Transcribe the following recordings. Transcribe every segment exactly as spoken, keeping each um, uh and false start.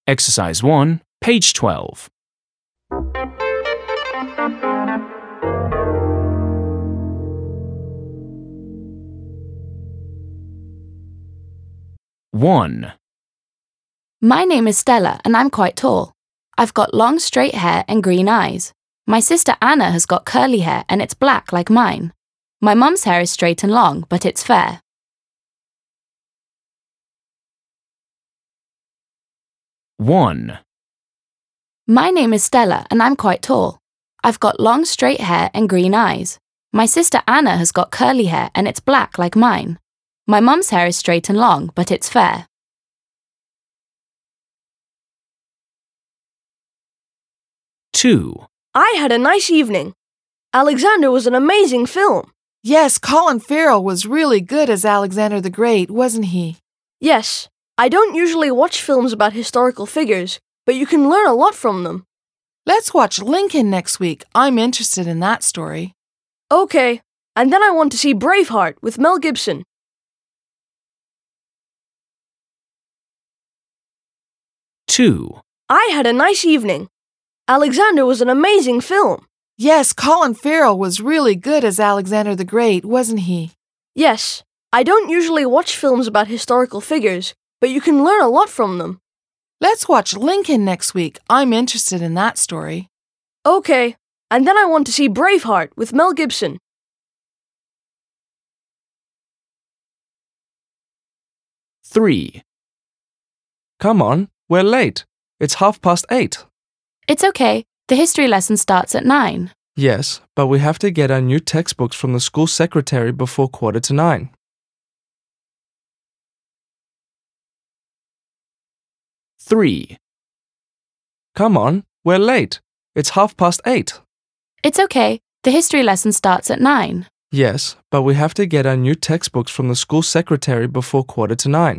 Exercise one, page twelve. one. My name is Stella and I'm quite tall. I've got long straight hair and green eyes. My sister Anna has got curly hair and it's black like mine. My mum's hair is straight and long, but it's fair. one. My name is Stella and I'm quite tall. I've got long straight hair and green eyes. My sister Anna has got curly hair and it's black like mine. My mum's hair is straight and long, but it's fair. two. I had a nice evening. Alexander was an amazing film. Yes, Colin Farrell was really good as Alexander the Great, wasn't he? Yes, I don't usually watch films about historical figures, but you can learn a lot from them. Let's watch Lincoln next week. I'm interested in that story. Okay, and then I want to see Braveheart with Mel Gibson. two. I had a nice evening. Alexander was an amazing film. Yes, Colin Farrell was really good as Alexander the Great, wasn't he? Yes, I don't usually watch films about historical figures, but you can learn a lot from them. Let's watch Lincoln next week. I'm interested in that story. Okay, and then I want to see Braveheart with Mel Gibson. three. Come on, we're late. It's half past eight. It's okay, the history lesson starts at nine. Yes, but we have to get our new textbooks from the school secretary before quarter to nine. three. Come on, we're late. It's half past eight. It's okay, the history lesson starts at nine. Yes, but we have to get our new textbooks from the school secretary before quarter to nine.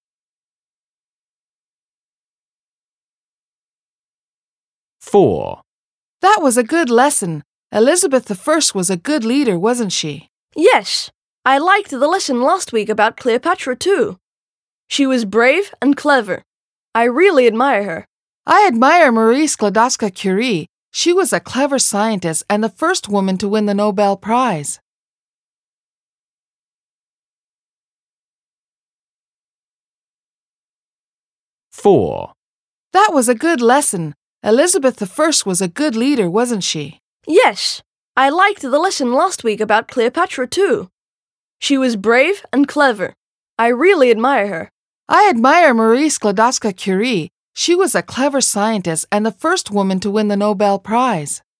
four. That was a good lesson. Elizabeth the First was a good leader, wasn't she? Yes, I liked the lesson last week about Cleopatra too. She was brave and clever. I really admire her. I admire Marie Sklodowska-Curie. She was a clever scientist and the first woman to win the Nobel Prize. four. That was a good lesson. Elizabeth the First was a good leader, wasn't she? Yes, I liked the lesson last week about Cleopatra too. She was brave and clever. I really admire her. I admire Marie Sklodowska-Curie. She was a clever scientist and the first woman to win the Nobel Prize.